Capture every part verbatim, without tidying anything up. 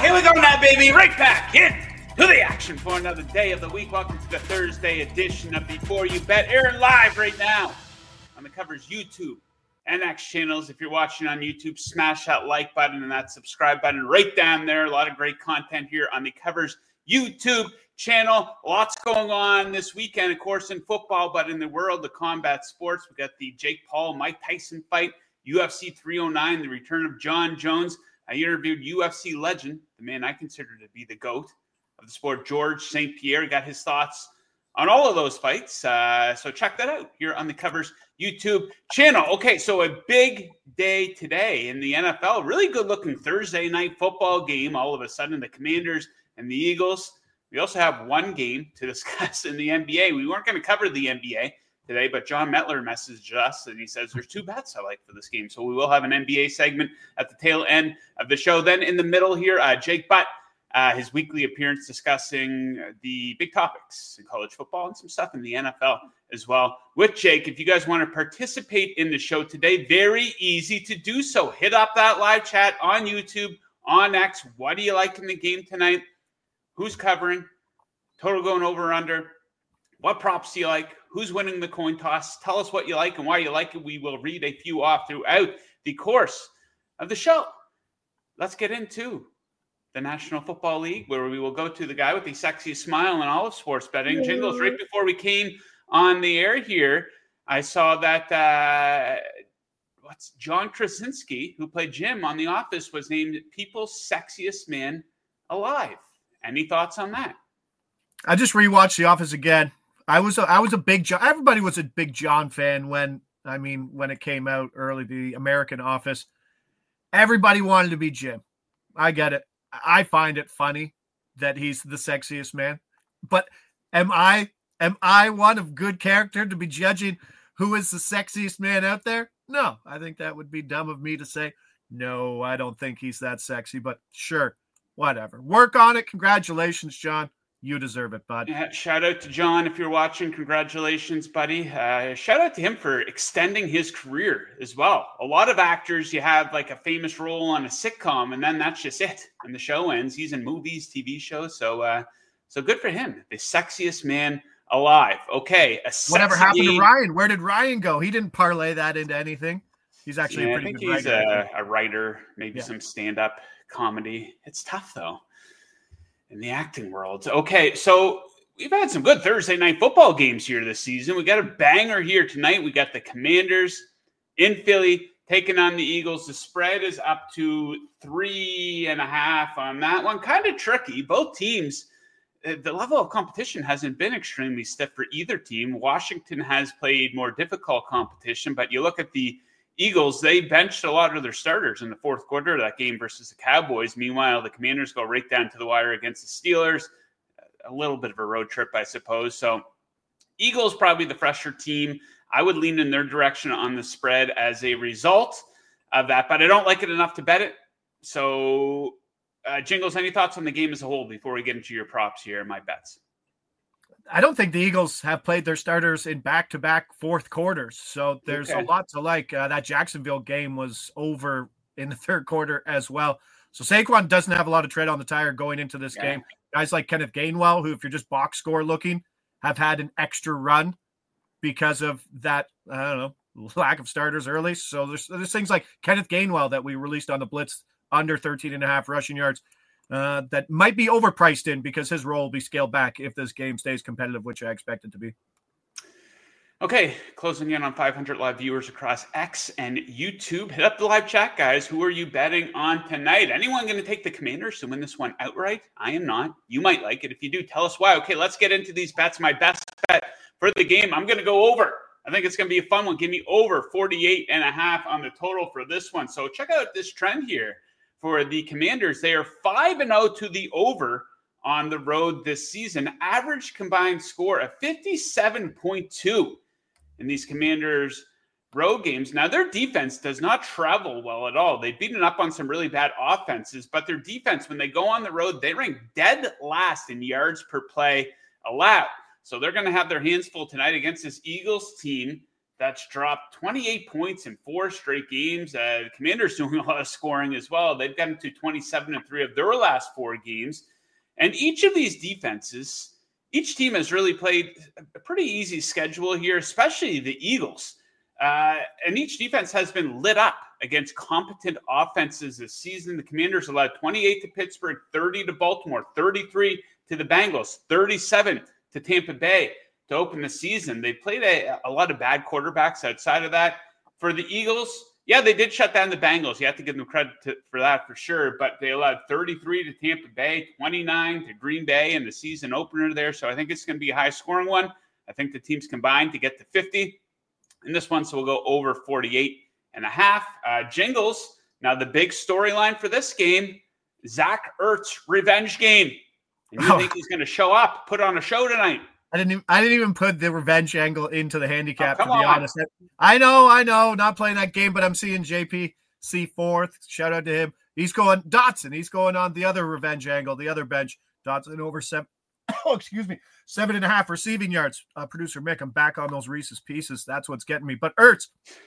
Here we go now, baby. Right back in to the action for another day of the week. Welcome to the Thursday edition of Before You Bet. Airing live right now on the Covers YouTube and X channels. If you're watching on YouTube, smash that like button and that subscribe button right down there. A lot of great content here on the Covers YouTube channel. Lots going on this weekend, of course, in football, but in the world of combat sports, we got the Jake Paul, Mike Tyson fight, U F C three oh nine, the return of Jon Jones. I interviewed U F C legend, the man I consider to be the GOAT of the sport, George Saint Pierre. Got his thoughts on all of those fights. Uh, so check that out here on the Covers YouTube channel. Okay, so a big day today in the N F L. Really good-looking Thursday night football game. All of a sudden, the Commanders and the Eagles. We also have one game to discuss in the N B A. We weren't going to cover the N B A today, but John Metler messaged us and he says there's two bets I like for this game. So we will have an N B A segment at the tail end of the show. Then in the middle here, uh, Jake Butt, uh, his weekly appearance discussing the big topics in college football and some stuff in the N F L as well with Jake. If you guys want to participate in the show today, very easy to do so. Hit up that live chat on YouTube, on X. What do you like in the game tonight? Who's covering? Total going over or under? What props do you like? Who's winning the coin toss? Tell us what you like and why you like it. We will read a few off throughout the course of the show. Let's get into the National Football League, where we will go to the guy with the sexiest smile in all of sports betting. Jingles, right before we came on the air here, I saw that uh, what's John Krasinski, who played Jim on The Office, was named People's Sexiest Man Alive. Any thoughts on that? I just rewatched The Office again. I was a, I was a big John. Everybody was a big John fan when I mean when it came out early. The American Office. Everybody wanted to be Jim. I get it. I find it funny that he's the sexiest man. But am I am I one of good character to be judging who is the sexiest man out there? No, I think that would be dumb of me to say. No, I don't think he's that sexy. But sure. Whatever. Work on it. Congratulations, John. You deserve it, bud. Yeah, shout out to John if you're watching. Congratulations, buddy. Uh, shout out to him for extending his career as well. A lot of actors, you have like a famous role on a sitcom, and then that's just it. And the show ends. He's in movies, T V shows. So, uh, so good for him. The sexiest man alive. Okay. A sexy... Whatever happened to Ryan? Where did Ryan go? He didn't parlay that into anything. He's actually yeah, a pretty I think good he's writer. A, a writer, maybe yeah. some stand-up comedy. It's tough though in the acting world. Okay, so we've had some good Thursday night football games here this season. We got a banger here tonight. We got the Commanders in Philly taking on the Eagles. The spread is up to three and a half on that one. Kind of tricky. Both teams, the level of competition hasn't been extremely stiff for either team. Washington has played more difficult competition, but you look at the Eagles, they benched a lot of their starters in the fourth quarter of that game versus the Cowboys. Meanwhile, the Commanders go right down to the wire against the Steelers. A little bit of a road trip, I suppose. So Eagles probably the fresher team. I would lean in their direction on the spread as a result of that, but I don't like it enough to bet it. So, uh, Jingles, any thoughts on the game as a whole before we get into your props here, my bets? I don't think the Eagles have played their starters in back-to-back fourth quarters. So there's okay. a lot to like. Uh, that Jacksonville game was over in the third quarter as well. So Saquon doesn't have a lot of tread on the tire going into this yeah. game. Guys like Kenneth Gainwell, who if you're just box score looking, have had an extra run because of that, I don't know, lack of starters early. So there's, there's things like Kenneth Gainwell that we released on the Blitz under thirteen and a half rushing yards. Uh, that might be overpriced in because his role will be scaled back if this game stays competitive, which I expect it to be. Okay, closing in on five hundred live viewers across X and YouTube. Hit up the live chat, guys. Who are you betting on tonight? Anyone going to take the Commanders to win this one outright? I am not. You might like it. If you do, tell us why. Okay, let's get into these bets. My best bet for the game, I'm going to go over. I think it's going to be a fun one. Give me over forty-eight and a half on the total for this one. So check out this trend here. For the Commanders, they are five and oh to the over on the road this season. Average combined score of fifty-seven point two in these Commanders road games. Now, their defense does not travel well at all. They've beaten up on some really bad offenses, but their defense, when they go on the road, they rank dead last in yards per play allowed. So they're going to have their hands full tonight against this Eagles team that's dropped twenty-eight points in four straight games. Uh, the Commanders doing a lot of scoring as well. They've gotten to twenty-seven and three of their last four games. And each of these defenses, each team has really played a pretty easy schedule here, especially the Eagles. Uh, and each defense has been lit up against competent offenses this season. The Commanders allowed twenty-eight to Pittsburgh, thirty to Baltimore, thirty-three to the Bengals, thirty-seven to Tampa Bay to open the season. They played a, a lot of bad quarterbacks outside of that. For the Eagles, yeah, they did shut down the Bengals. You have to give them credit to, for that for sure. But they allowed thirty-three to Tampa Bay, twenty-nine to Green Bay in the season opener there. So I think it's going to be a high-scoring one. I think the teams combined to get to fifty in this one, so we'll go over forty-eight and a half. Uh, Jingles, now the big storyline for this game, Zach Ertz revenge game. And you oh. think he's going to show up, put on a show tonight? I didn't. Even, I didn't even put the revenge angle into the handicap. Oh, to be on. honest, I know, I know, not playing that game, but I'm seeing J P C fourth. Shout out to him. He's going Dotson. He's going on the other revenge angle, the other bench. Dotson over seven. Oh, excuse me, seven and a half receiving yards. Uh, Producer Mick, I'm back on those Reese's Pieces. That's what's getting me. But Ertz,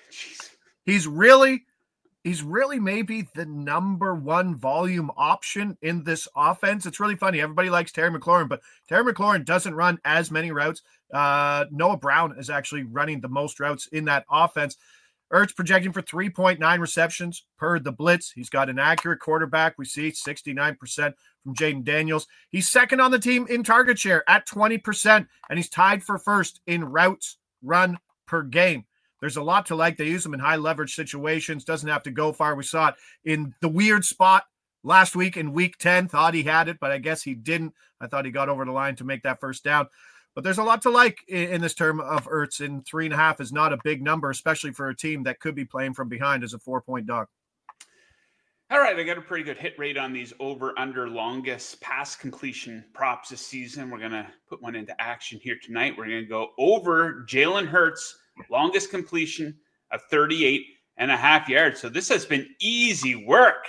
he's really. He's really maybe the number one volume option in this offense. It's really funny. Everybody likes Terry McLaurin, but Terry McLaurin doesn't run as many routes. Uh, Noah Brown is actually running the most routes in that offense. Ertz projecting for three point nine receptions per the blitz. He's got an accurate quarterback. We see sixty-nine percent from Jaden Daniels. He's second on the team in target share at twenty percent, and he's tied for first in routes run per game. There's a lot to like. They use him in high leverage situations. Doesn't have to go far. We saw it in the weird spot last week in week ten. Thought he had it, but I guess he didn't. I thought he got over the line to make that first down. But there's a lot to like in, in this term of Ertz, and three and a half is not a big number, especially for a team that could be playing from behind as a four-point dog. All right, I got a pretty good hit rate on these over-under longest pass completion props this season. We're going to put one into action here tonight. We're going to go over Jalen Hurts' longest completion of thirty-eight and a half yards. So this has been easy work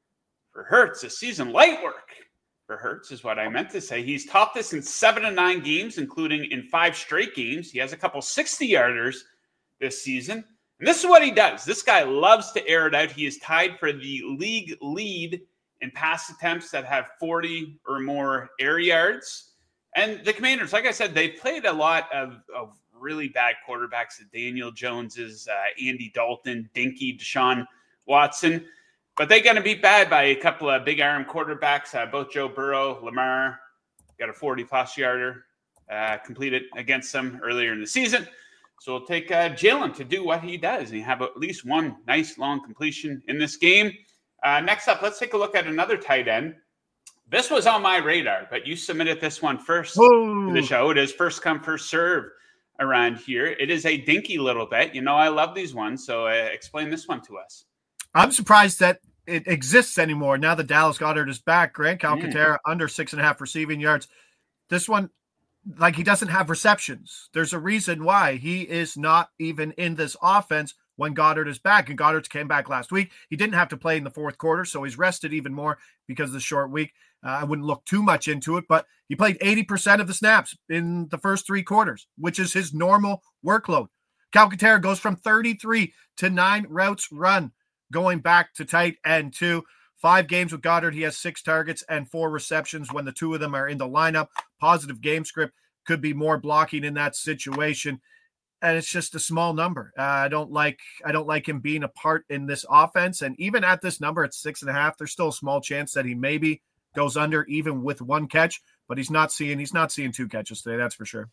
for Hurts this season. Light work for Hurts is what I meant to say. He's topped this in seven to nine games, including in five straight games. He has a couple sixty-yarders this season. And this is what he does. This guy loves to air it out. He is tied for the league lead in pass attempts that have forty or more air yards. And the Commanders, like I said, they've played a lot of, of really bad quarterbacks, the Daniel Joneses, uh, Andy Dalton, Dinky, Deshaun Watson. But they're going to be bad by a couple of big arm quarterbacks, uh, both Joe Burrow, Lamar, got a forty-plus yarder uh, completed against them earlier in the season. So we'll take uh, Jalen to do what he does and have at least one nice long completion in this game. Uh, next up, let's take a look at another tight end. This was on my radar, but you submitted this one first Whoa. to the show. It is first come, first serve around here. It is a dinky little bet. You know, I love these ones. So uh, explain this one to us. I'm surprised that it exists anymore. Now that Dallas Goedert is back, Grant Calcaterra mm. under six and a half receiving yards. This one, like, he doesn't have receptions. There's a reason why he is not even in this offense when Goddard is back. And Goddard came back last week. He didn't have to play in the fourth quarter, so he's rested even more because of the short week. Uh, I wouldn't look too much into it, but he played eighty percent of the snaps in the first three quarters, which is his normal workload. Calcaterra goes from thirty-three to nine routes run, going back to tight end two. Five games with Goddard, he has six targets and four receptions when the two of them are in the lineup. Positive game script, could be more blocking in that situation. And it's just a small number. Uh, I don't like I don't like him being a part in this offense. And even at this number, at six and a half, there's still a small chance that he maybe goes under even with one catch. But he's not seeing he's not seeing two catches today, that's for sure.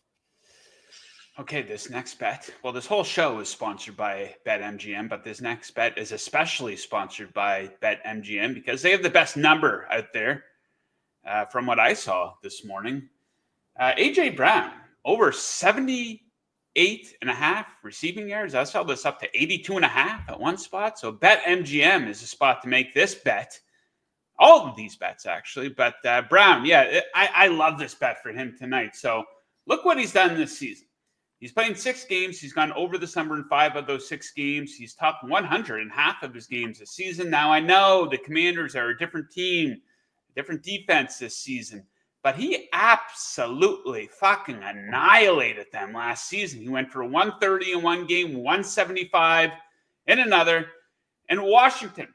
Okay, this next bet. Well, this whole show is sponsored by BetMGM, but this next bet is especially sponsored by BetMGM because they have the best number out there uh, from what I saw this morning. Uh, A J Brown, over seventy-eight and a half receiving yards. I saw this up to eighty-two and a half at one spot. So BetMGM is a spot to make this bet. All of these bets, actually. But uh, Brown, yeah, I, I love this bet for him tonight. So look what he's done this season. He's playing six games. He's gone over this number in five of those six games. He's topped one hundred in half of his games this season. Now, I know the Commanders are a different team, different defense this season. but he absolutely fucking annihilated them last season. He went for one thirty in one game, one seventy-five in another. And Washington,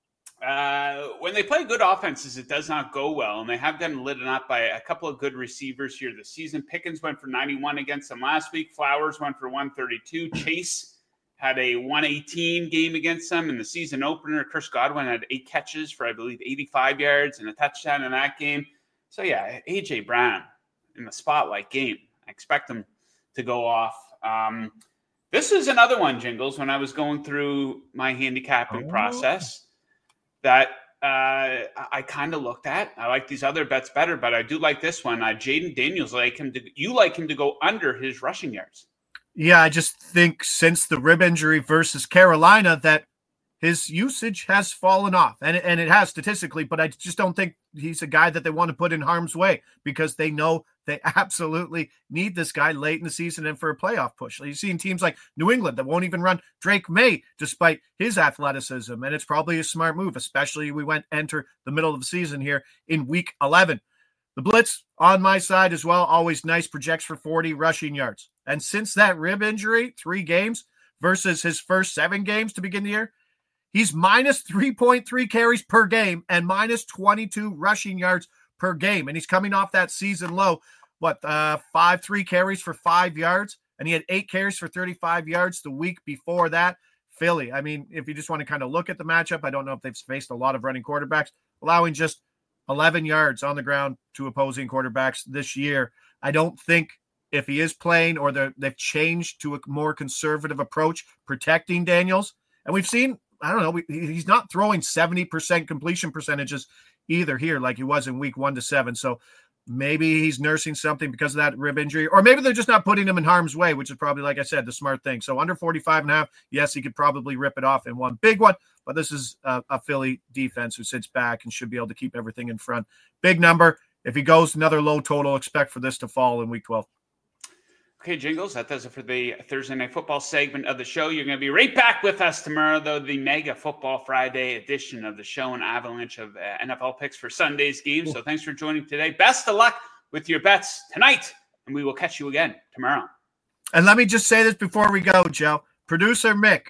uh, when they play good offenses, it does not go well, and they have gotten lit up by a couple of good receivers here this season. Pickens went for ninety-one against them last week. Flowers went for one thirty-two. Chase had a one eighteen game against them in the season opener. Chris Godwin had eight catches for, I believe, eighty-five yards and a touchdown in that game. So, yeah, A J. Brown in the spotlight game. I expect him to go off. Um, this is another one, Jingles, when I was going through my handicapping oh. process that uh, I kind of looked at. I like these other bets better, but I do like this one. Uh, Jaden Daniels, like him to, you like him to go under his rushing yards. Yeah, I just think since the rib injury versus Carolina that his usage has fallen off, and, and it has statistically, but I just don't think he's a guy that they want to put in harm's way because they know they absolutely need this guy late in the season and for a playoff push. You've seen teams like New England that won't even run Drake May despite his athleticism, and it's probably a smart move, especially we went enter the middle of the season here in week eleven. The blitz on my side as well, always nice, projects for forty rushing yards. And since that rib injury, three games versus his first seven games to begin the year, he's minus three point three carries per game and minus twenty-two rushing yards per game. And he's coming off that season low, what, uh, five, three carries for five yards. And he had eight carries for thirty-five yards the week before that. Philly, I mean, if you just want to kind of look at the matchup, I don't know if they've faced a lot of running quarterbacks, allowing just eleven yards on the ground to opposing quarterbacks this year. I don't think if he is playing or they've changed to a more conservative approach protecting Daniels. And we've seen, I don't know, he's not throwing seventy percent completion percentages either here like he was in week one to seven. So maybe he's nursing something because of that rib injury, or maybe they're just not putting him in harm's way, which is probably, like I said, the smart thing. So under forty-five and a half, yes, he could probably rip it off in one big one, but this is a, a Philly defense who sits back and should be able to keep everything in front. Big number. If he goes another low total, expect for this to fall in week twelve. Okay, Jingles, that does it for the Thursday Night Football segment of the show. You're going to be right back with us tomorrow, though, the Mega Football Friday edition of the show, an avalanche of uh, N F L picks for Sunday's games. So thanks for joining today. Best of luck with your bets tonight, and we will catch you again tomorrow. And let me just say this before we go, Joe. Producer Mick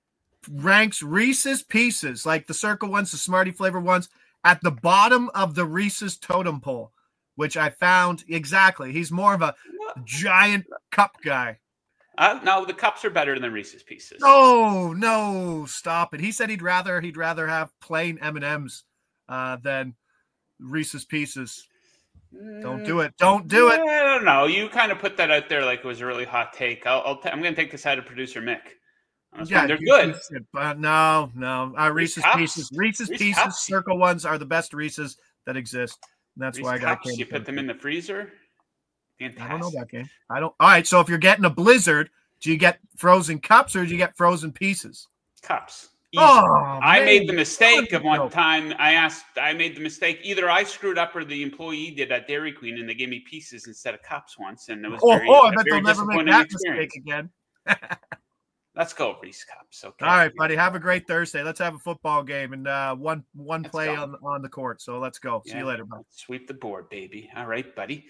ranks Reese's Pieces, like the circle ones, the Smarty flavor ones, at the bottom of the Reese's totem pole, which I found exactly. He's more of a giant cup guy. Uh, no, the cups are better than Reese's Pieces. No, no, stop it. He said he'd rather he'd rather have plain M and M's uh, than Reese's Pieces. Mm, don't do it. Don't do yeah, it. I don't know. You kind of put that out there like it was a really hot take. I'll, I'll t- I'm going to take this out of producer Mick. Yeah, they're good. But no, no. Uh, Reese's Reese Pieces. Reese's Reese Pieces cups. Circle ones are the best Reese's that exist. And that's Reese why I got cups, you put them in the freezer. Fantastic. I don't know that game. I don't. All right. So if you're getting a blizzard, do you get frozen cups or do you get frozen pieces? Cups. Easy. Oh, I man. made the mistake of one time. I asked. I made the mistake. Either I screwed up or the employee did at Dairy Queen, and they gave me pieces instead of cups once, and it was oh, very, oh, I bet very they'll never make that experience. Mistake again. Let's go, Reese Cups. Okay. All right, buddy. Have a great Thursday. Let's have a football game and uh, one one let's play on on the court. So let's go. Yeah. See you later, bud. Sweep the board, baby. All right, buddy.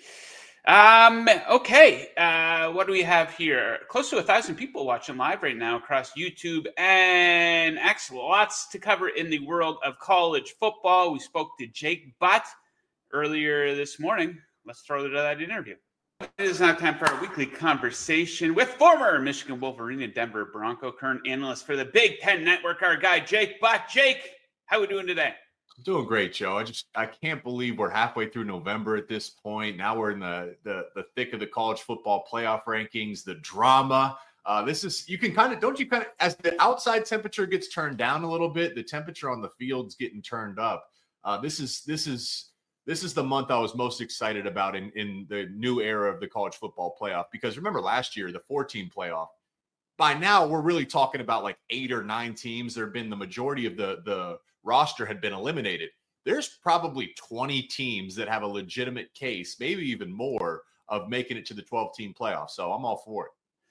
Um. Okay. Uh. What do we have here? Close to a thousand people watching live right now across YouTube and X. Lots to cover in the world of college football. We spoke to Jake Butt earlier this morning. Let's throw to that interview. It is now time for our weekly conversation with former Michigan Wolverine and Denver Bronco, current analyst for the Big Ten Network, our guy, Jake Butt. Jake, how are we doing today? I'm doing great, Joe. I just I can't believe we're halfway through November at this point. Now we're in the the, the thick of the college football playoff rankings, the drama. Uh, this is, you can kind of, don't you kind of, as the outside temperature gets turned down a little bit, the temperature on the field's getting turned up. Uh, this is, this is, This is the month I was most excited about in, in the new era of the college football playoff. Because remember last year, the four-team playoff, by now we're really talking about like eight or nine teams. There have been the majority of the, the roster had been eliminated. There's probably twenty teams that have a legitimate case, maybe even more, of making it to the twelve-team playoff. So I'm all for it.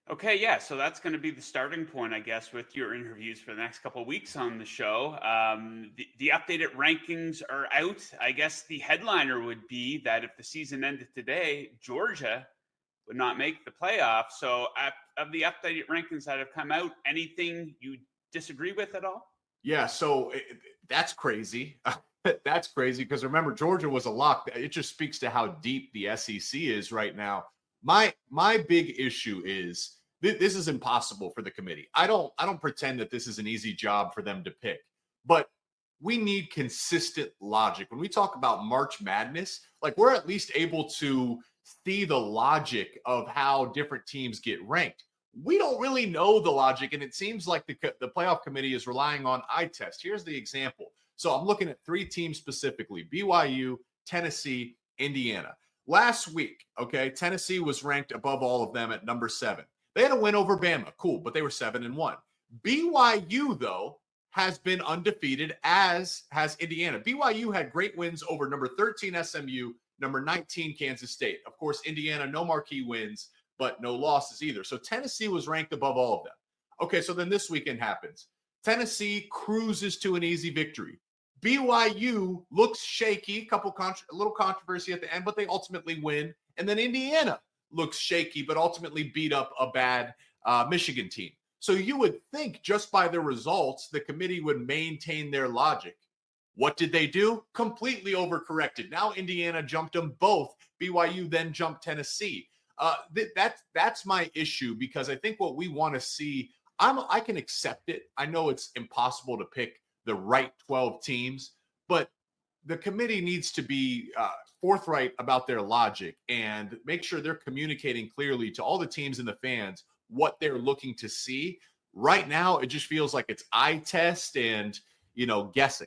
Okay, yeah, so that's going to be the starting point, I guess, with your interviews for the next couple of weeks on the show. Um, the, the updated rankings are out. I guess the headliner would be that if the season ended today, Georgia would not make the playoffs. So, uh, of the updated rankings that have come out, anything you disagree with at all? Yeah, so it, that's crazy. That's crazy because remember, Georgia was a lock. It just speaks to how deep the S E C is right now. My my big issue is th- this is impossible for the committee. I don't I don't pretend that this is an easy job for them to pick, but we need consistent logic. When we talk about March Madness, like we're at least able to see the logic of how different teams get ranked. We don't really know the logic, and it seems like the, the playoff committee is relying on eye test. Here's the example. So I'm looking at three teams specifically: B Y U, Tennessee, Indiana. Last week, okay, Tennessee was ranked above all of them at number seven. They had a win over Bama, cool, but they were seven and one. B Y U, though, has been undefeated, as has Indiana. B Y U had great wins over number thirteen S M U, number nineteen Kansas State. Of course, Indiana, no marquee wins, but no losses either. So Tennessee was ranked above all of them. Okay, so then this weekend happens. Tennessee cruises to an easy victory. B Y U looks shaky, couple contra- a little controversy at the end, but they ultimately win. And then Indiana looks shaky, but ultimately beat up a bad uh, Michigan team. So you would think just by the results, the committee would maintain their logic. What did they do? Completely overcorrected. Now Indiana jumped them both. B Y U then jumped Tennessee. Uh, th- that's that's my issue, because I think what we want to see, I'm I can accept it. I know it's impossible to pick the right twelve teams, but the committee needs to be uh, forthright about their logic and make sure they're communicating clearly to all the teams and the fans what they're looking to see. Right now, it just feels like it's eye test and, you know, guessing.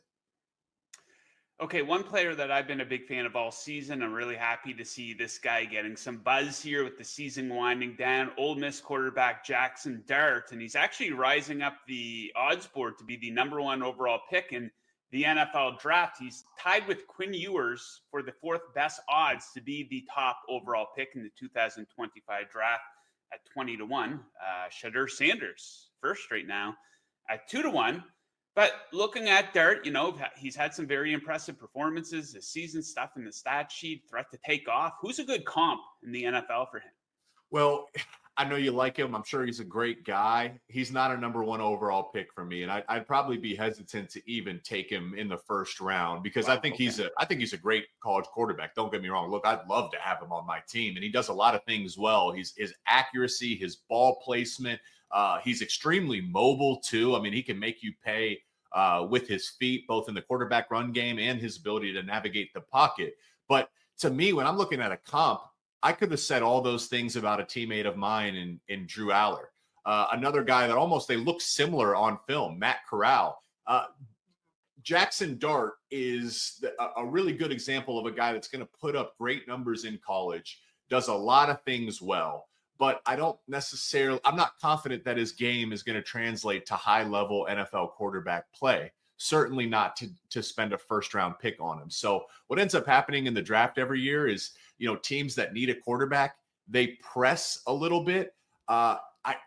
Okay, one player that I've been a big fan of all season. I'm really happy to see this guy getting some buzz here with the season winding down. Ole Miss quarterback Jackson Dart, and he's actually rising up the odds board to be the number one overall pick in the N F L draft. He's tied with Quinn Ewers for the fourth best odds to be the top overall pick in the two thousand twenty-five draft at twenty to one. Uh, Shedeur Sanders, first right now, at two to one. But looking at Dart, you know, he's had some very impressive performances, the season stuff in the stat sheet, threat to take off. Who's a good comp in the N F L for him? Well, I know you like him. I'm sure he's a great guy. He's not a number one overall pick for me, and I, I'd probably be hesitant to even take him in the first round because wow, I think okay. he's a I think he's a great college quarterback. Don't get me wrong. Look, I'd love to have him on my team, and he does a lot of things well. He's his accuracy, his ball placement. Uh, he's extremely mobile too. I mean, he can make you pay uh, with his feet, both in the quarterback run game and his ability to navigate the pocket. But to me, when I'm looking at a comp, I could have said all those things about a teammate of mine in, in Drew Aller. Uh, another guy that almost they look similar on film, Matt Corral. Uh, Jackson Dart is the, a, a really good example of a guy that's going to put up great numbers in college, does a lot of things well. But I don't necessarily, I'm not confident that his game is going to translate to high-level N F L quarterback play. Certainly not to, to spend a first-round pick on him. So what ends up happening in the draft every year is, you know, teams that need a quarterback, they press a little bit. Uh, I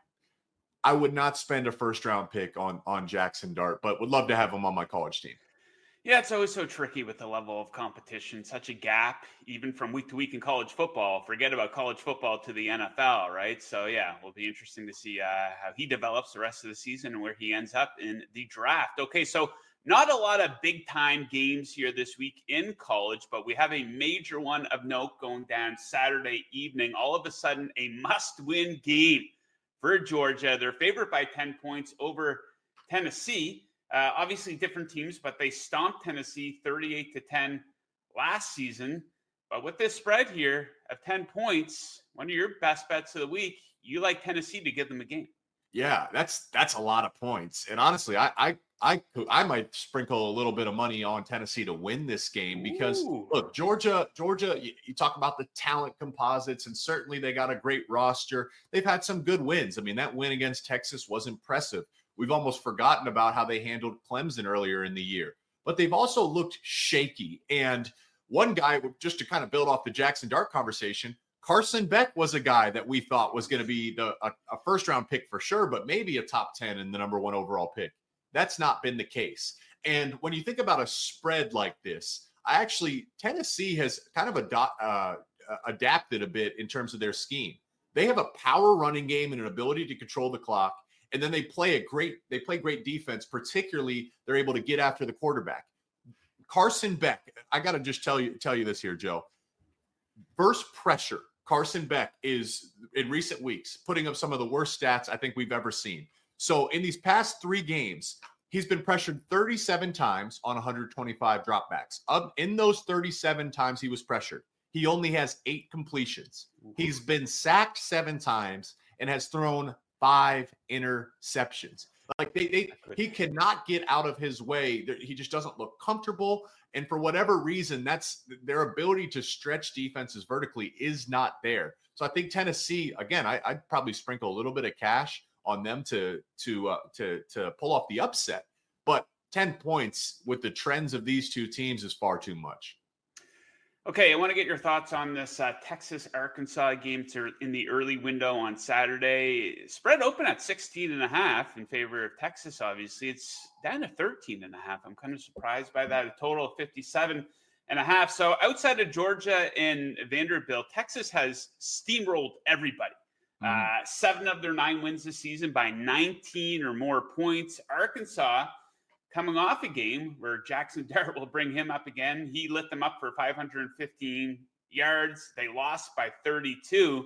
I would not spend a first-round pick on, on Jackson Dart, but would love to have him on my college team. Yeah, it's always so tricky with the level of competition, such a gap, even from week to week in college football. Forget about college football to the N F L, right? So, yeah, it'll be interesting to see uh, how he develops the rest of the season and where he ends up in the draft. Okay, so not a lot of big-time games here this week in college, but we have a major one of note going down Saturday evening. All of a sudden, a must-win game for Georgia. They're favored by ten points over Tennessee. Uh, obviously different teams, but they stomped Tennessee thirty-eight to ten last season. But with this spread here of ten points, one of your best bets of the week, you like Tennessee to give them a game. Yeah, that's that's a lot of points. And honestly, I I I, I might sprinkle a little bit of money on Tennessee to win this game because Ooh. look, Georgia, Georgia, you, you talk about the talent composites, and certainly they got a great roster. They've had some good wins. I mean, that win against Texas was impressive. We've almost forgotten about how they handled Clemson earlier in the year, but they've also looked shaky. And one guy, just to kind of build off the Jackson Dart conversation, Carson Beck was a guy that we thought was going to be the a, a first round pick for sure, but maybe a top ten and the number one overall pick. That's not been the case. And when you think about a spread like this, I actually, Tennessee has kind of ado- uh, adapted a bit in terms of their scheme. They have a power running game and an ability to control the clock. And then they play a great, they play great defense, particularly they're able to get after the quarterback. Carson Beck, I got to just tell you, tell you this here, Joe. First pressure, Carson Beck is in recent weeks putting up some of the worst stats I think we've ever seen. So in these past three games, he's been pressured thirty-seven times on one hundred twenty-five dropbacks. Up in those thirty-seven times he was pressured, he only has eight completions. He's been sacked seven times and has thrown five interceptions. Like they, they he cannot get out of his way. He just doesn't look comfortable. And for whatever reason, that's their ability to stretch defenses vertically is not there. So I think Tennessee, again, I, I'd probably sprinkle a little bit of cash on them to to uh, to to pull off the upset. But ten points with the trends of these two teams is far too much. Okay, I want to get your thoughts on this uh, Texas-Arkansas game to, in the early window on Saturday. Spread open at sixteen and a half in favor of Texas, obviously. It's down to thirteen and a half. I'm kind of surprised by that. A total of fifty-seven and a half. So outside of Georgia and Vanderbilt, Texas has steamrolled everybody. Mm-hmm. Uh, seven of their nine wins this season by nineteen or more points. Arkansas, coming off a game where Jackson Dart will bring him up again. He lit them up for five hundred fifteen yards. They lost by thirty-two.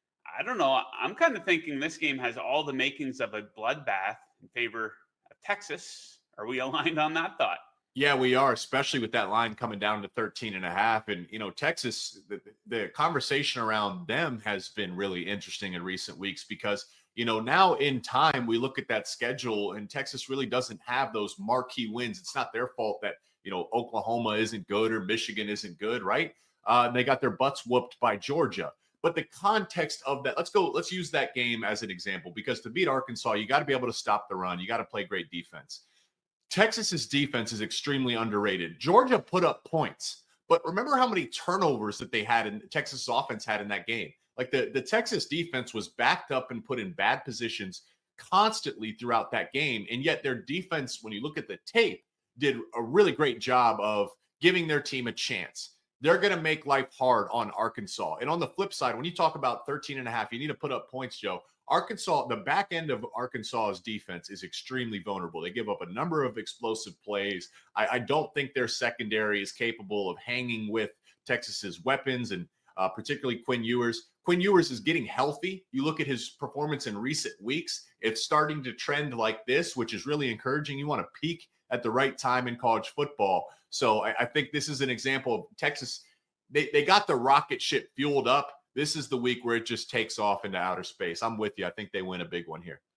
I don't know. I'm kind of thinking this game has all the makings of a bloodbath in favor of Texas. Are we aligned on that thought? Yeah, we are, especially with that line coming down to thirteen and a half. And, you know, Texas, the, the conversation around them has been really interesting in recent weeks because, you know, now in time, we look at that schedule and Texas really doesn't have those marquee wins. It's not their fault that, you know, Oklahoma isn't good or Michigan isn't good, right? Uh, they got their butts whooped by Georgia. But the context of that, let's go, let's use that game as an example, because to beat Arkansas, you got to be able to stop the run. You got to play great defense. Texas's defense is extremely underrated. Georgia put up points, but remember how many turnovers that they had in Texas offense had in that game. Like the, the Texas defense was backed up and put in bad positions constantly throughout that game. And yet their defense, when you look at the tape, did a really great job of giving their team a chance. They're going to make life hard on Arkansas. And on the flip side, when you talk about thirteen and a half, you need to put up points, Joe. Arkansas, the back end of Arkansas's defense is extremely vulnerable. They give up a number of explosive plays. I, I don't think their secondary is capable of hanging with Texas's weapons, and uh, particularly Quinn Ewers. Quinn Ewers is getting healthy. You look at his performance in recent weeks, it's starting to trend like this, which is really encouraging. You want to peak at the right time in college football. So I, I think this is an example of Texas. They, they got the rocket ship fueled up. This is the week where it just takes off into outer space. I'm with you. I think they win a big one here.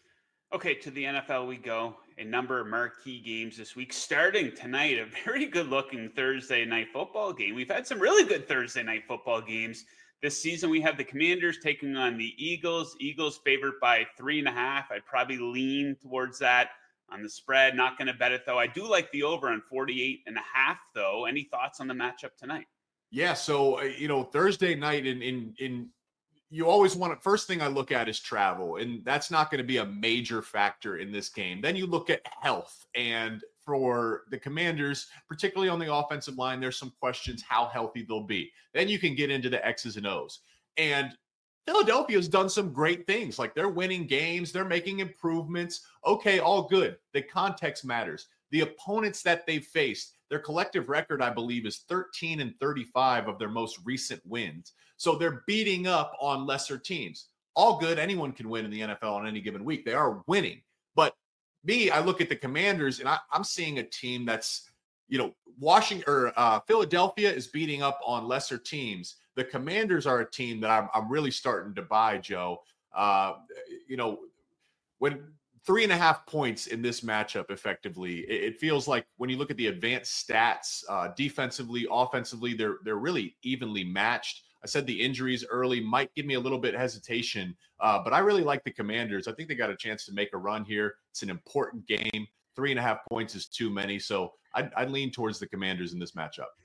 Okay, to the N F L we go. A number of marquee games this week. Starting tonight, a very good-looking Thursday night football game. We've had some really good Thursday night football games this season. We have the Commanders taking on the Eagles. Eagles favored by three and a half. I'd probably lean towards that on the spread. Not going to bet it, though. I do like the over on forty-eight and a half, though. Any thoughts on the matchup tonight? Yeah, so, uh, you know, Thursday night in, in, in, you always want to, first thing I look at is travel, and that's not going to be a major factor in this game. Then you look at health, and for the Commanders, particularly on the offensive line, there's some questions how healthy they'll be. Then you can get into the X's and O's. And Philadelphia's done some great things. Like they're winning games, they're making improvements. Okay, all good. The context matters. The opponents that they've faced, their collective record, I believe, is thirteen and thirty-five of their most recent wins. So they're beating up on lesser teams. All good. Anyone can win in the N F L on any given week. They are winning. But me, I look at the Commanders, and I, I'm seeing a team that's, you know, Washington or uh, Philadelphia is beating up on lesser teams. The Commanders are a team that I'm, I'm really starting to buy, Joe. Uh, you know, when three and a half points in this matchup, effectively, it, it feels like when you look at the advanced stats, uh, defensively, offensively, they're they're really evenly matched. I said the injuries early might give me a little bit hesitation, uh, but I really like the Commanders. I think they got a chance to make a run here. It's an important game. Three and a half points is too many, so I'd, I'd lean towards the Commanders in this matchup.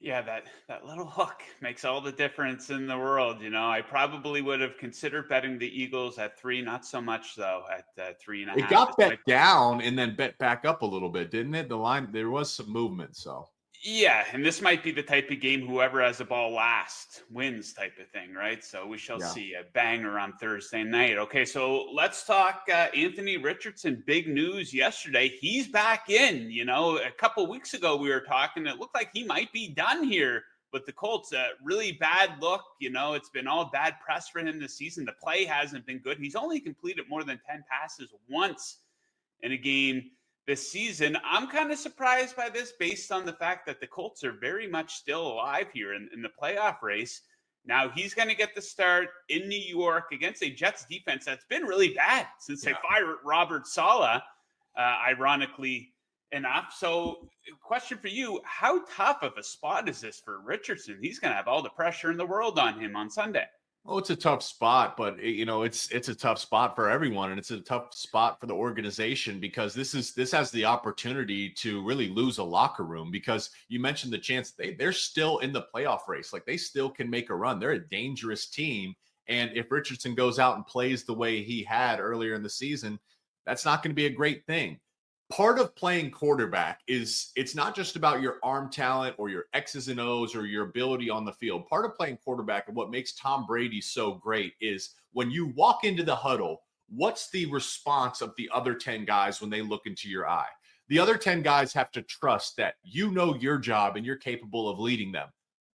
Yeah, that that little hook makes all the difference in the world. You know, I probably would have considered betting the Eagles at three, not so much though at uh, three and a It half. got This bet might down and then bet back up a little bit, didn't it? The line, there was some movement. So Yeah, and this might be the type of game whoever has the ball last wins type of thing, right? So we shall yeah. see a banger on Thursday night. Okay, so let's talk uh, Anthony Richardson. Big news yesterday. He's back in. You know, a couple weeks ago we were talking. It looked like he might be done here with the Colts. A really bad look. You know, it's been all bad press for him this season. The play hasn't been good. He's only completed more than ten passes once in a game this season. I'm kind of surprised by this based on the fact that the Colts are very much still alive here in, in the playoff race. Now he's going to get the start in New York against a Jets defense that's been really bad since yeah. they fired Robert Saleh, uh, ironically enough. So question for you, how tough of a spot is this for Richardson? He's going to have all the pressure in the world on him on Sunday. Oh, it's a tough spot, but you know, it's it's a tough spot for everyone, and it's a tough spot for the organization because this is this has the opportunity to really lose a locker room. Because you mentioned the chance they they're still in the playoff race, like they still can make a run. They're a dangerous team, and if Richardson goes out and plays the way he had earlier in the season, that's not going to be a great thing. Part of playing quarterback is it's not just about your arm talent or your X's and O's or your ability on the field. Part of playing quarterback and what makes Tom Brady so great is when you walk into the huddle, what's the response of the other ten guys when they look into your eye? The other ten guys have to trust that you know your job and you're capable of leading them.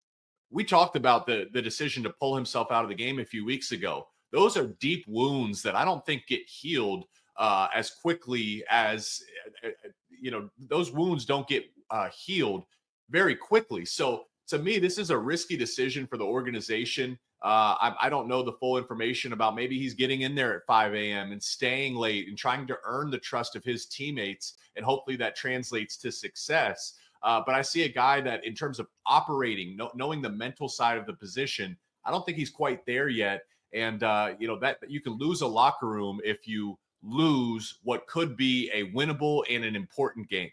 We talked about the, the decision to pull himself out of the game a few weeks ago. Those are deep wounds that I don't think get healed Uh, as quickly as, uh, you know, those wounds don't get uh, healed very quickly. So to me, this is a risky decision for the organization. Uh, I, I don't know the full information about maybe he's getting in there at five a.m. and staying late and trying to earn the trust of his teammates. And hopefully that translates to success. Uh, but I see a guy that in terms of operating, know, knowing the mental side of the position, I don't think he's quite there yet. And, uh, you know, that you can lose a locker room if you lose what could be a winnable and an important game.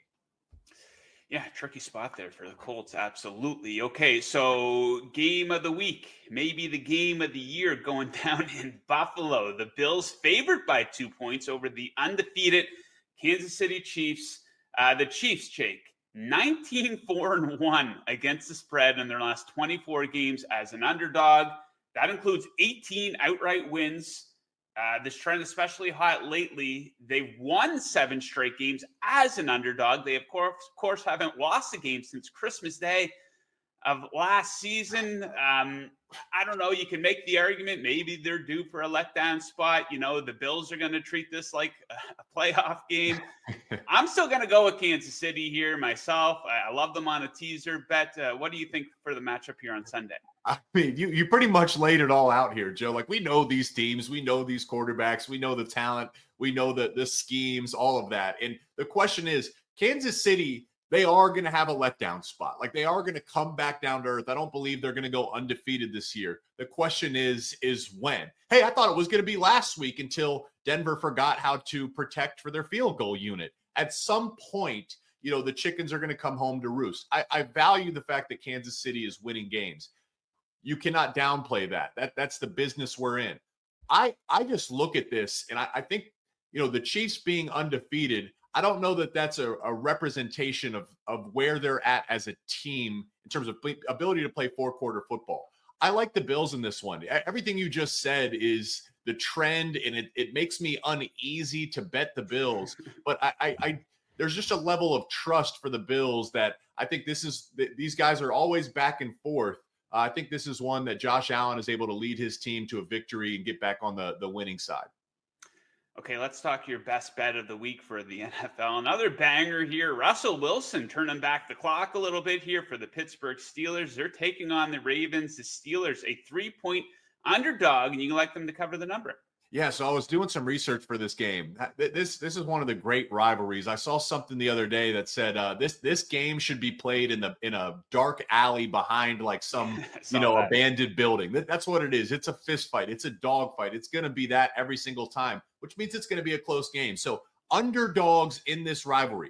Yeah, tricky spot there for the Colts. Absolutely. Okay, so game of the week, maybe the game of the year going down in Buffalo. The Bills favored by two points over the undefeated Kansas City Chiefs. Uh, the Chiefs, Jake, nineteen four and one against the spread in their last twenty-four games as an underdog. That includes eighteen outright wins. Uh, this trend especially hot lately. They've won seven straight games as an underdog. They, of course, of course haven't lost a game since Christmas Day of last season. Um, I don't know. You can make the argument maybe they're due for a letdown spot. You know, the Bills are going to treat this like a playoff game. I'm still going to go with Kansas City here myself. I, I love them on a teaser bet. Uh, what do you think for the matchup here on Sunday? I mean, you, you pretty much laid it all out here, Joe. Like, we know these teams, we know these quarterbacks, we know the talent, we know the, the schemes, all of that. And the question is, Kansas City, they are going to have a letdown spot. Like, they are going to come back down to earth. I don't believe they're going to go undefeated this year. The question is, is when? Hey, I thought it was going to be last week until Denver forgot how to protect for their field goal unit. At some point, you know, the chickens are going to come home to roost. I, I value the fact that Kansas City is winning games. You cannot downplay that. That that's the business we're in. I I just look at this and I, I think, you know, the Chiefs being undefeated, I don't know that that's a, a representation of, of where they're at as a team in terms of play, ability to play four-quarter football. I like the Bills in this one. Everything you just said is the trend, and it, it makes me uneasy to bet the Bills. But I, I, I there's just a level of trust for the Bills that I think this is – these guys are always back and forth. Uh, I think this is one that Josh Allen is able to lead his team to a victory and get back on the, the winning side. Okay, let's talk your best bet of the week for the N F L. Another banger here. Russell Wilson turning back the clock a little bit here for the Pittsburgh Steelers. They're taking on the Ravens. The Steelers, a three-point underdog, and you like them to cover the number. Yeah, so I was doing some research for this game. This this is one of the great rivalries. I saw something the other day that said uh, this this game should be played in the in a dark alley behind like some you know that. abandoned building. That, that's what it is. It's a fist fight. It's a dog fight. It's going to be that every single time, which means it's going to be a close game. So underdogs in this rivalry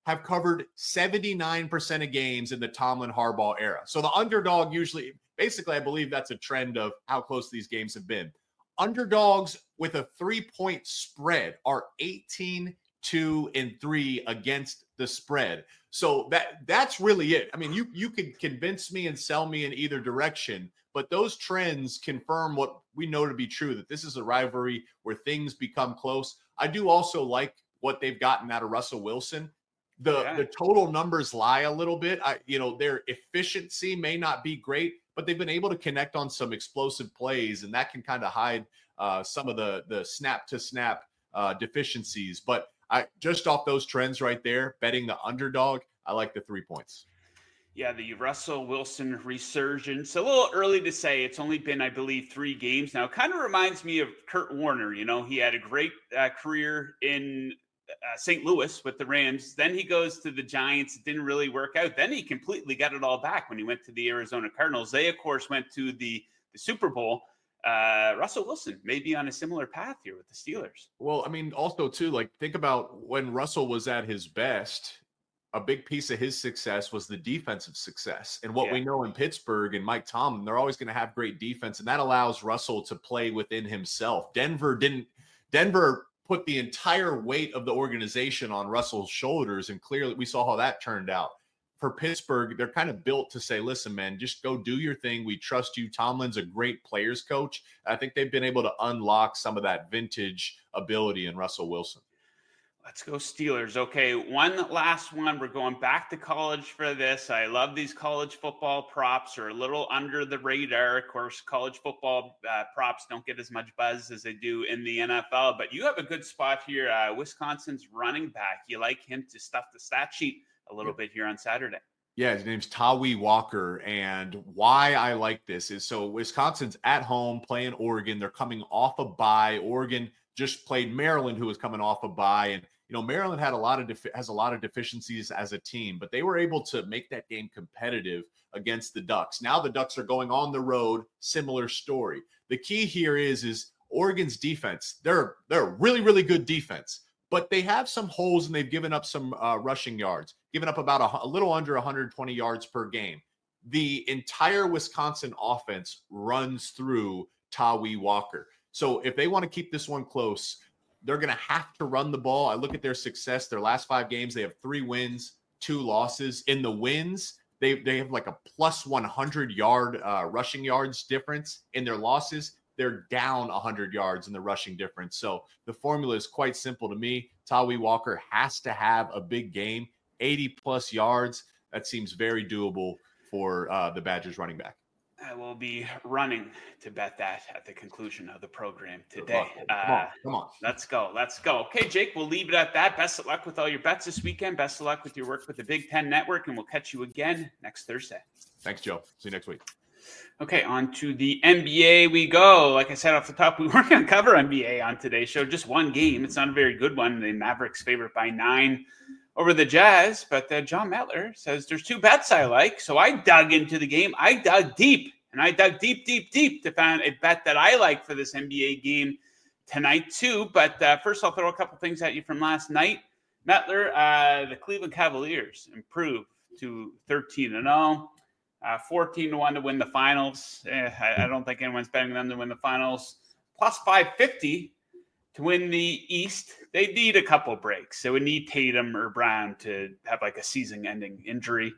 have covered seventy-nine percent of games in the Tomlin Harbaugh era. So the underdog usually, basically, I believe that's a trend of how close these games have been. Underdogs with a three-point spread are eighteen, two, and three against the spread. So that that's really it. I mean, you you could convince me and sell me in either direction, but those trends confirm what we know to be true, that this is a rivalry where things become close. I do also like what they've gotten out of Russell Wilson. The, yeah. the total numbers lie a little bit. I, you know, their efficiency may not be great, but they've been able to connect on some explosive plays, and that can kind of hide uh, some of the the snap to snap uh, deficiencies. But I just off those trends right there, betting the underdog, I like the three points. Yeah, the Russell Wilson resurgence. A little early to say. It's only been, I believe, three games now. Kind of reminds me of Kurt Warner. You know, he had a great uh, career in uh, Saint Louis with the Rams. Then he goes to the Giants. It didn't really work out. Then he completely got it all back when he went to the Arizona Cardinals. They, of course, went to the, the Super Bowl. Uh, Russell Wilson may be on a similar path here with the Steelers. Well, I mean, also, too, like, think about when Russell was at his best. A big piece of his success was the defensive success. And what yeah. we know in Pittsburgh and Mike Tomlin, they're always going to have great defense. And that allows Russell to play within himself. Denver didn't, Denver put the entire weight of the organization on Russell's shoulders. And clearly we saw how that turned out. For Pittsburgh, they're kind of built to say, listen, man, just go do your thing. We trust you. Tomlin's a great players coach. I think they've been able to unlock some of that vintage ability in Russell Wilson. Let's go Steelers. Okay, one last one. We're going back to college for this. I love these college football props. Are a little under the radar. Of course, college football uh, props don't get as much buzz as they do in the N F L. But you have a good spot here. Uh, Wisconsin's running back. You like him to stuff the stat sheet a little bit here on Saturday. Yeah, his name's Tawee Walker. And why I like this is so Wisconsin's at home playing Oregon. They're coming off a bye. Oregon just played Maryland, who was coming off a bye. And, you know, Maryland had a lot of defi- has a lot of deficiencies as a team, but they were able to make that game competitive against the Ducks. Now the Ducks are going on the road. Similar story. The key here is, is Oregon's defense. They're, they're a really, really good defense, but they have some holes and they've given up some uh, rushing yards, given up about a, a little under one hundred twenty yards per game. The entire Wisconsin offense runs through Tawee Walker. So if they want to keep this one close, they're going to have to run the ball. I look at their success. Their last five games, they have three wins, two losses. In the wins, they, they have like a plus one hundred yard uh, rushing yards difference. In their losses, they're down one hundred yards in the rushing difference. So the formula is quite simple to me. Tawee Walker has to have a big game, eighty plus yards. That seems very doable for uh, the Badgers running back. I will be running to bet that at the conclusion of the program today. Come on, uh, come on. Let's go. Let's go. Okay, Jake, we'll leave it at that. Best of luck with all your bets this weekend. Best of luck with your work with the Big Ten Network, and we'll catch you again next Thursday. Thanks, Joe. See you next week. Okay, on to the N B A we go. Like I said off the top, we weren't going to cover N B A on today's show. Just one game. It's not a very good one. The Mavericks favored by nine over the Jazz, but uh, John Metler says there's two bets I like. So I dug into the game. I dug deep, and I dug deep, deep, deep to find a bet that I like for this N B A game tonight too. But uh, first, I'll throw a couple things at you from last night. Metler, uh, the Cleveland Cavaliers improved to thirteen and oh, uh, fourteen to one to win the finals. Eh, I, I don't think anyone's betting them to win the finals. Plus five fifty to win the East. They need a couple breaks. They would need Tatum or Brown to have like a season-ending injury,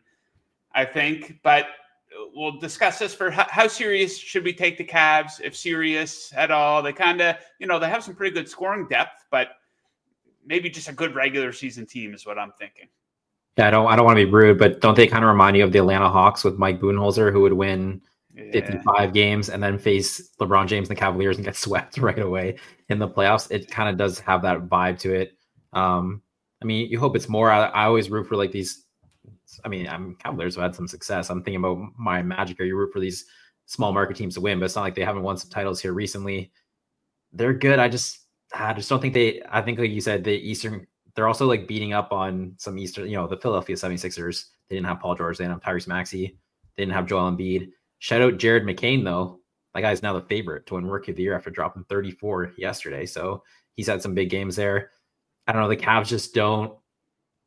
I think. But we'll discuss this for how, how serious should we take the Cavs, if serious at all. They kind of, you know, they have some pretty good scoring depth, but maybe just a good regular season team is what I'm thinking. Yeah, I don't I don't want to be rude, but don't they kind of remind you of the Atlanta Hawks with Mike Budenholzer, who would win yeah. fifty-five games and then face LeBron James and the Cavaliers and get swept right away in the playoffs? It kind of does have that vibe to it. Um, I mean, you hope it's more. I, I always root for like these. I mean, I'm Cavaliers have had some success. I'm thinking about my Magic, or you root for these small market teams to win, but it's not like they haven't won some titles here recently. They're good. I just, I just don't think they, I think like you said, the Eastern, they're also like beating up on some Eastern, you know, the Philadelphia seventy-sixers. They didn't have Paul George. They didn't have Tyrese Maxey. They didn't have Joel Embiid. Shout out Jared McCain, though. That guy's now the favorite to win Rookie of the Year after dropping thirty-four yesterday. So he's had some big games there. I don't know. The Cavs just don't,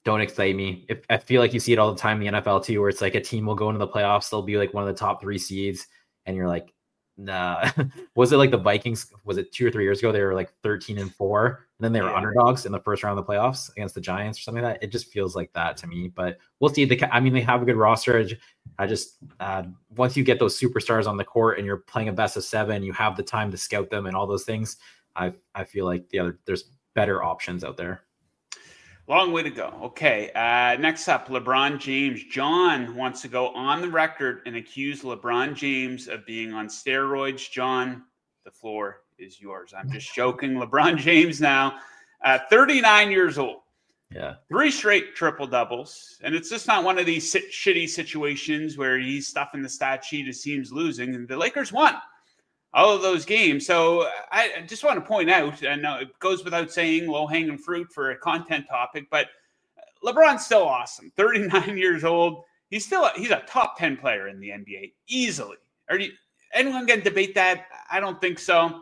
don't excite me. If I feel like you see it all the time in the N F L too, where it's like a team will go into the playoffs, they'll be like one of the top three seeds, and you're like, nah. Was it like the Vikings? Was it two or three years ago? They were like thirteen and four, and then they were yeah. underdogs in the first round of the playoffs against the Giants or something like that. It just feels like that to me. But we'll see. The I mean, they have a good roster. I just uh, once you get those superstars on the court and you're playing a best of seven, you have the time to scout them and all those things. I I feel like the other there's better options out there. Long way to go. Okay. Uh, next up, LeBron James. John wants to go on the record and accuse LeBron James of being on steroids. John, the floor is yours. I'm just joking. LeBron James now, uh, thirty-nine years old. Yeah. Three straight triple doubles. And it's just not one of these sit- shitty situations where he's stuffing the stat sheet as teams losing. And the Lakers won all of those games. So I just want to point out, I know it goes without saying, low-hanging fruit for a content topic, but LeBron's still awesome. thirty-nine years old. He's still a, he's a top ten player in the N B A easily. Are you, anyone going to debate that? I don't think so.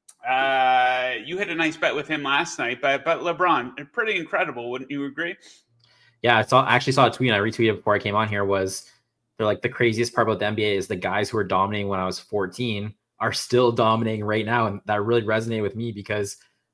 Uh, you had a nice bet with him last night, but but LeBron, pretty incredible, wouldn't you agree? Yeah, I saw I actually saw a tweet I retweeted before I came on here. Was they're like the craziest part about the N B A is the guys who were dominating when I was fourteen are still dominating right now. And that really resonated with me because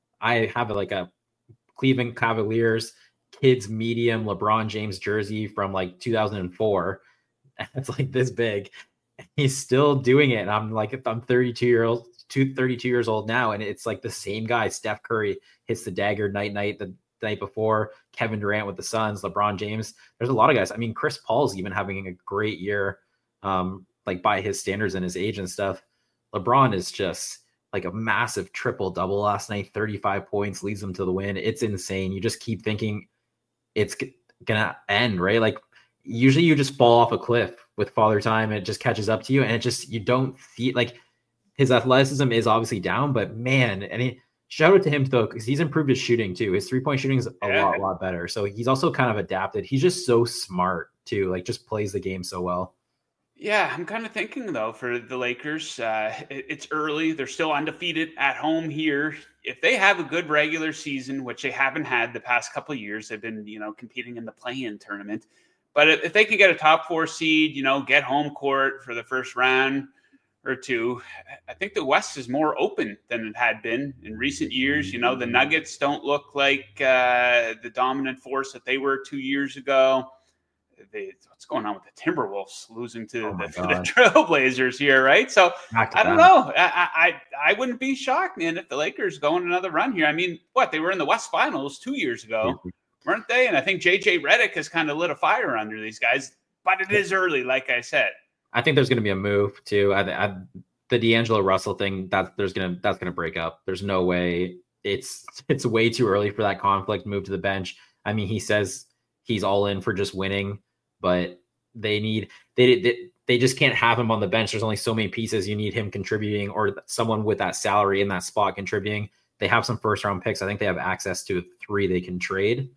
I have like a Cleveland Cavaliers kids medium LeBron James jersey from like two thousand four. It's like this big. He's still doing it. And I'm like, I'm thirty-two year old, two, thirty-two years old now. And it's like the same guy. Steph Curry hits the dagger night, night, the night before. Kevin Durant with the Suns, LeBron James. There's a lot of guys. I mean, Chris Paul's even having a great year, um, like by his standards and his age and stuff. LeBron is just like a massive triple double last night, thirty-five points, leads them to the win. It's insane. You just keep thinking it's g- gonna end, right? Like usually you just fall off a cliff with Father Time and it just catches up to you. And it just, you don't feel like his athleticism is obviously down, but man, and he, shout out to him though, because he's improved his shooting too. His three point shooting is a yeah. lot, lot better. So he's also kind of adapted. He's just so smart too, like just plays the game so well. Yeah, I'm kind of thinking, though, for the Lakers, uh, it, it's early. They're still undefeated at home here. If they have a good regular season, which they haven't had the past couple of years, they've been, you know, competing in the play-in tournament. But if they can get a top four seed, you know, get home court for the first round or two, I think the West is more open than it had been in recent years. You know, the Nuggets don't look like uh, the dominant force that they were two years ago. They, what's going on with the Timberwolves losing to, oh the, to the Trailblazers here, right? So I don't know. I, I I wouldn't be shocked, man, if the Lakers go on another run here. I mean, what, they were in the West Finals two years ago, weren't they? And I think J J Redick has kind of lit a fire under these guys, but it is early, like I said. I think there's going to be a move too. I, I, the D'Angelo Russell thing, that there's gonna that's gonna break up. There's no way. It's it's way too early for that conflict move to the bench. I mean, he says he's all in for just winning. But they need they, they they just can't have him on the bench. There's only so many pieces. You need him contributing or someone with that salary in that spot contributing. They have some first round picks. I think they have access to three they can trade.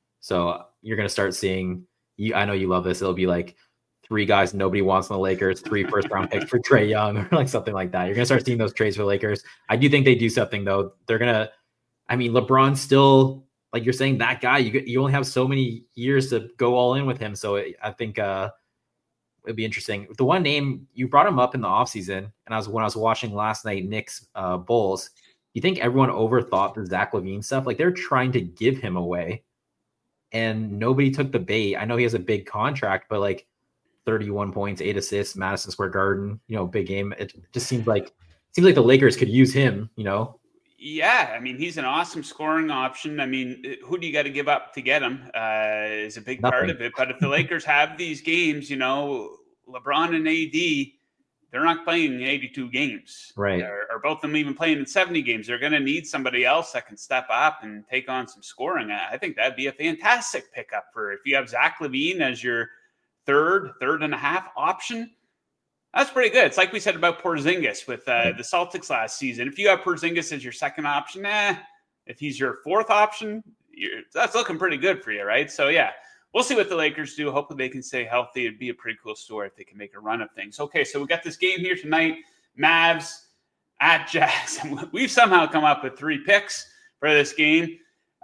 So you're going to start seeing. You, I know you love this. It'll be like three guys nobody wants in the Lakers, three first round picks for Trae Young or like something like that. You're going to start seeing those trades for the Lakers. I do think they do something though. They're going to. I mean, LeBron's still. Like you're saying, that guy, you you only have so many years to go all in with him. So it, I think uh, it'd be interesting. The one name, you brought him up in the offseason, and I was when I was watching last night, Knicks uh, Bulls, you think everyone overthought the Zach LaVine stuff? Like they're trying to give him away, and nobody took the bait. I know he has a big contract, but like thirty-one points, eight assists, Madison Square Garden, you know, big game. It just seems like seems like the Lakers could use him, you know. Yeah, I mean, he's an awesome scoring option. I mean, who do you got to give up to get him uh, is a big Nothing. part of it. But if the Lakers have these games, you know, LeBron and A D, they're not playing eighty-two games. Right. Or, or both of them even playing in seventy games. They're going to need somebody else that can step up and take on some scoring. I think that'd be a fantastic pickup for if you have Zach LaVine as your third, third and a half option. That's pretty good. It's like we said about Porzingis with uh, the Celtics last season. If you have Porzingis as your second option, eh. If he's your fourth option, you're, that's looking pretty good for you, right? So, yeah, we'll see what the Lakers do. Hopefully they can stay healthy. It'd be a pretty cool story if they can make a run of things. Okay, so we got this game here tonight, Mavs at Jazz. We've somehow come up with three picks for this game.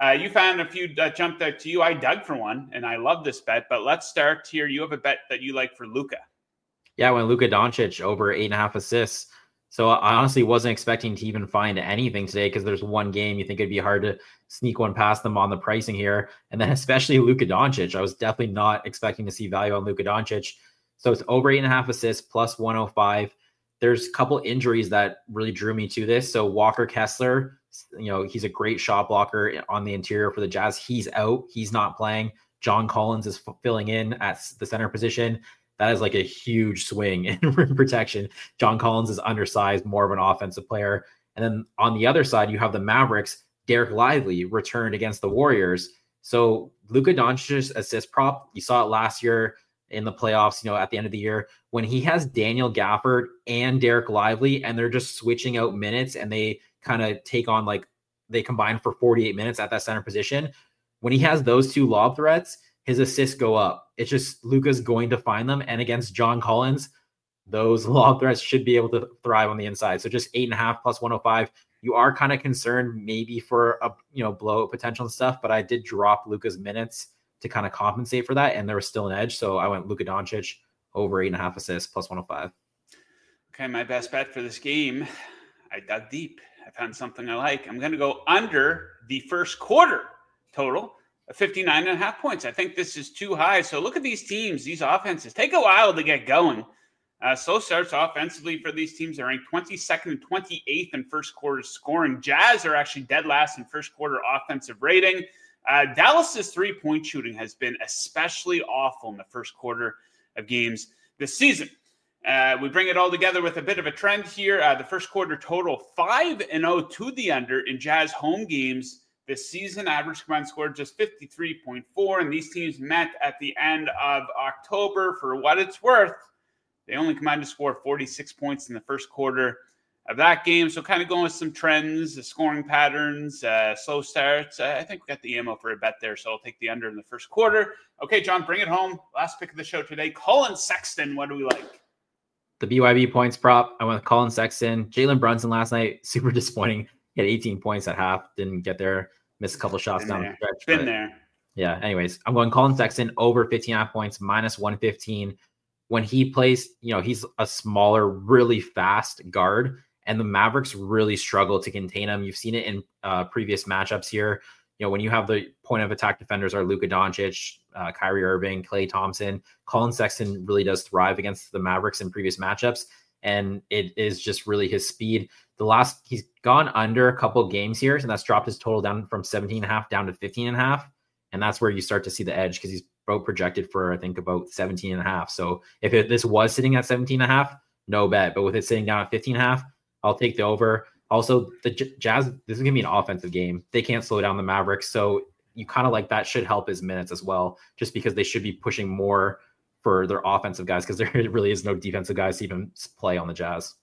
Uh, you found a few that jumped out to you. I dug for one, and I love this bet. But let's start here. You have a bet that you like for Luka. Yeah, I went Luka Doncic over eight and a half assists. So I honestly wasn't expecting to even find anything today because there's one game you think it'd be hard to sneak one past them on the pricing here. And then especially Luka Doncic. I was definitely not expecting to see value on Luka Doncic. So it's over eight and a half assists plus one oh five. There's a couple injuries that really drew me to this. So Walker Kessler, you know, he's a great shot blocker on the interior for the Jazz. He's out. He's not playing. John Collins is filling in at the center position. That is like a huge swing in rim protection. John Collins is undersized, more of an offensive player. And then on the other side, you have the Mavericks. Derek Lively returned against the Warriors. So Luka Doncic's assist prop, you saw it last year in the playoffs, you know, at the end of the year, when he has Daniel Gafford and Derek Lively, and they're just switching out minutes and they kind of take on, like, they combine for forty-eight minutes at that center position. When he has those two lob threats, his assists go up. It's just Luka's going to find them. And against John Collins, those lob threats should be able to thrive on the inside. So just eight and a half plus one oh five. You are kind of concerned maybe for a, you know, blowout potential and stuff, but I did drop Luka's minutes to kind of compensate for that. And there was still an edge. So I went Luka Doncic over eight and a half assists plus one oh five. Okay. My best bet for this game, I dug deep. I found something I like. I'm going to go under the first quarter total. fifty-nine and a half points. I think this is too high. So look at these teams, these offenses take a while to get going. Uh, slow starts offensively for these teams. They're ranked twenty-second and twenty-eighth in first quarter scoring. Jazz are actually dead last in first quarter offensive rating. Uh, Dallas's three-point shooting has been especially awful in the first quarter of games this season. Uh, we bring it all together with a bit of a trend here. Uh, the first quarter total five and oh to the under in Jazz home games this season. Average combined score just fifty-three point four, and these teams met at the end of October. For what it's worth, they only combined to score forty-six points in the first quarter of that game. So kind of going with some trends, the scoring patterns, uh, slow starts. Uh, I think we got the ammo for a bet there, so I'll take the under in the first quarter. Okay, John, bring it home. Last pick of the show today. Colin Sexton, what do we like? The B Y B points prop, I went with Colin Sexton. Jalen Brunson last night, super disappointing. He had eighteen points at half, didn't get there, missed a couple shots Been down there. the stretch. Been but there. Yeah, anyways, I'm going Colin Sexton over fifteen and a half points, minus one fifteen. When he plays, you know, he's a smaller, really fast guard, and the Mavericks really struggle to contain him. You've seen it in uh, previous matchups here. You know, when you have the point of attack defenders are Luka Doncic, uh, Kyrie Irving, Klay Thompson, Colin Sexton really does thrive against the Mavericks in previous matchups. And it is just really his speed. The last, he's gone under a couple games here, and that's dropped his total down from seventeen and a half down to fifteen and a half. And that's where you start to see the edge because he's both projected for, I think, about seventeen and a half. So if it, this was sitting at seventeen and a half, no bet. But with it sitting down at fifteen and a half, I'll take the over. Also, the J- Jazz, this is going to be an offensive game. They can't slow down the Mavericks. So you kind of like that should help his minutes as well, just because they should be pushing more for their offensive guys because there really is no defensive guys to even play on the Jazz.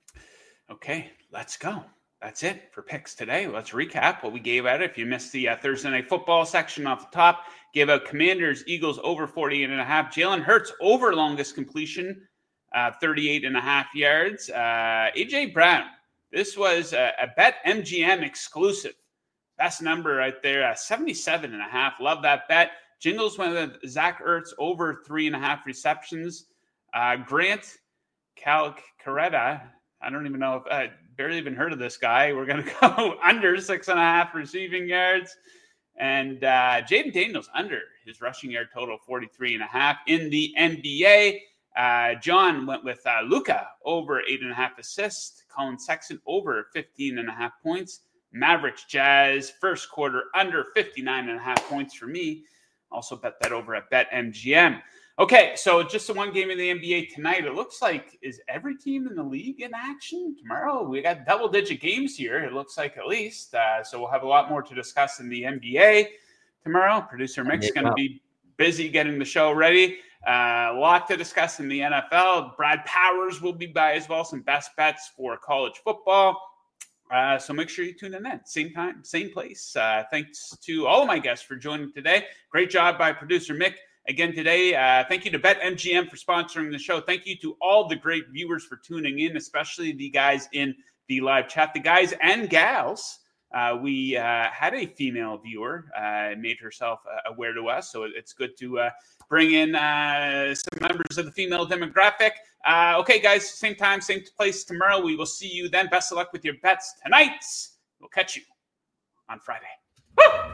Okay, let's go. That's it for picks today. Let's recap what we gave out. If you missed the uh, Thursday Night Football section off the top, gave out Commanders, Eagles over forty-eight and a half. Jalen Hurts over longest completion, uh, thirty-eight and a half yards. Uh, A J Brown, this was a, a Bet M G M exclusive. Best number right there, uh, seventy-seven and a half. Love that bet. Jingles went with Zach Ertz over three and a half receptions. Uh, Grant Calcaretta, I don't even know if I barely even heard of this guy. We're going to go under six and a half receiving yards. And uh, Jaden Daniels under his rushing yard total, forty-three and a half. In the N B A, uh, John went with uh, Luka over eight and a half assists. Colin Sexton over fifteen and a half points. Mavericks Jazz first quarter under fifty-nine and a half points for me. Also bet that over at Bet M G M. Okay, so just the one game in the N B A tonight. It looks like, is every team in the league in action tomorrow? We got double-digit games here, it looks like at least. Uh, so we'll have a lot more to discuss in the N B A tomorrow. Producer Mick's going to be busy getting the show ready. Uh, a lot to discuss in the N F L. Brad Powers will be by as well. Some best bets for college football. Uh, so make sure you tune in then. Same time, same place. Uh, thanks to all of my guests for joining today. Great job by producer Mick again today. Uh, thank you to Bet M G M for sponsoring the show. Thank you to all the great viewers for tuning in, especially the guys in the live chat, the guys and gals uh, we uh, had a female viewer uh, made herself uh, aware to us. So it's good to uh, bring in uh, some members of the female demographic. Uh, okay, guys, same time, same place tomorrow. We will see you then. Best of luck with your bets tonight. We'll catch you on Friday. Woo!